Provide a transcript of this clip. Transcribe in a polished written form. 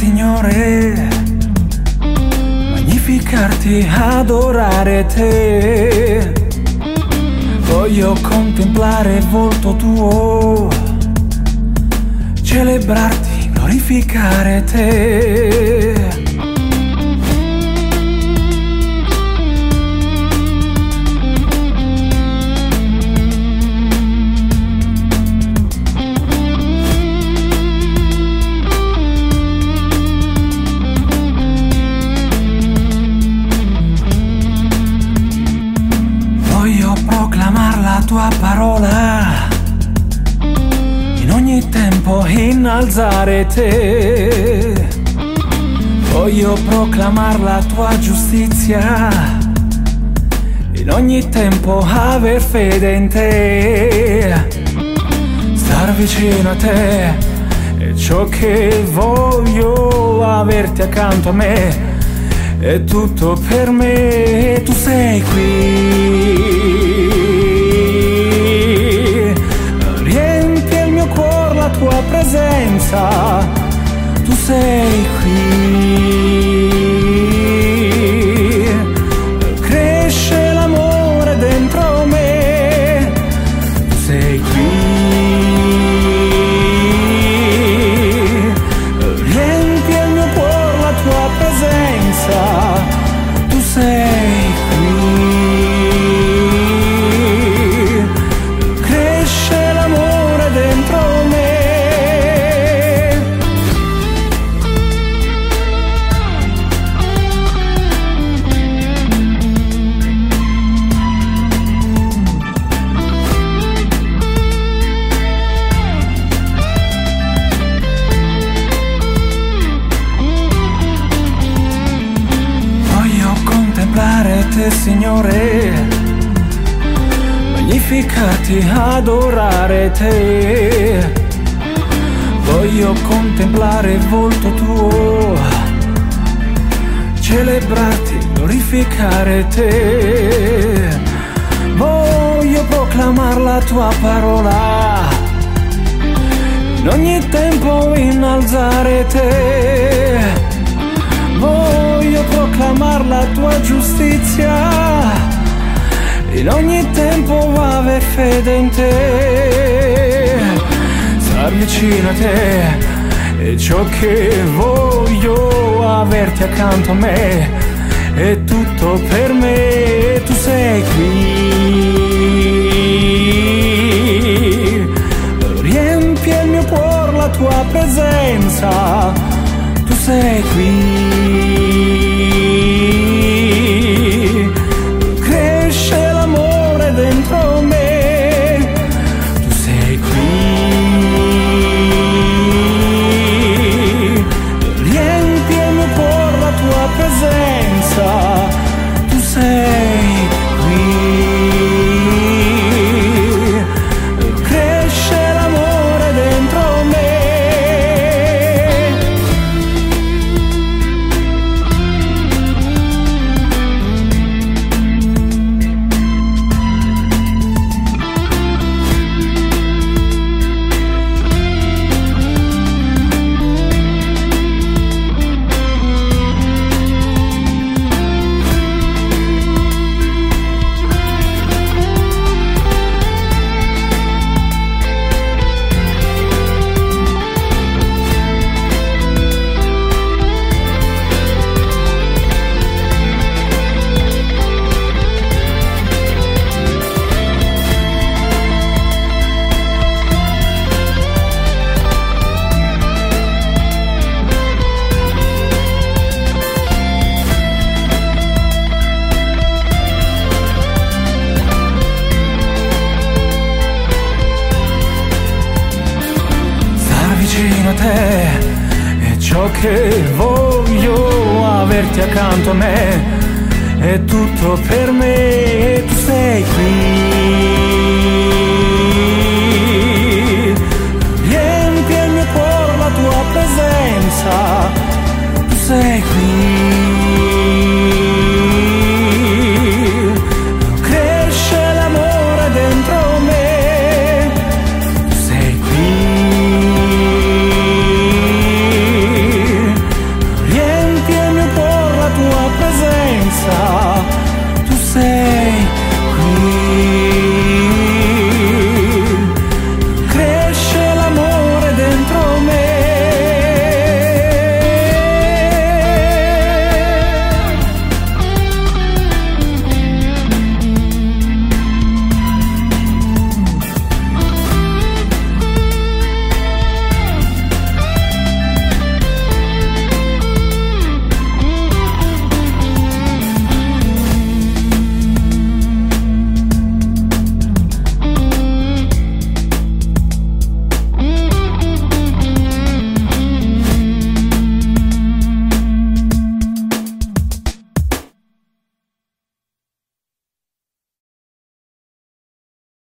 Signore, magnificarti, adorare te. Voglio contemplare il volto tuo, celebrarti, glorificare te. La tua parola, in ogni tempo innalzare te. Voglio proclamare la tua giustizia, in ogni tempo aver fede in te. Star vicino a te è ciò che voglio, averti accanto a me è tutto per me. Tu sei qui, la tua presenza, tu sei qui, cresce l'amore dentro me, tu sei qui, riempi il mio cuore la tua presenza, tu sei qui, cresce l'amore dentro me. Te, Signore, magnificarti, adorare te. Voglio contemplare il volto tuo, celebrarti, glorificare te. Voglio proclamare la tua parola, in ogni tempo innalzare te. Voglio proclamare la tua giustizia, in ogni tempo aver fede in te. Star vicino a te è ciò che voglio, averti accanto a me è tutto per me. Tu sei qui, riempi il mio cuore la tua presenza, tu sei qui, cresce l'amore dentro me, tu sei qui, riempi il mio cuore la tua presenza, tu sei qui, cresce l'amore dentro me. Vicino a te è ciò che voglio, averti accanto a me è tutto per me. Tu sei qui,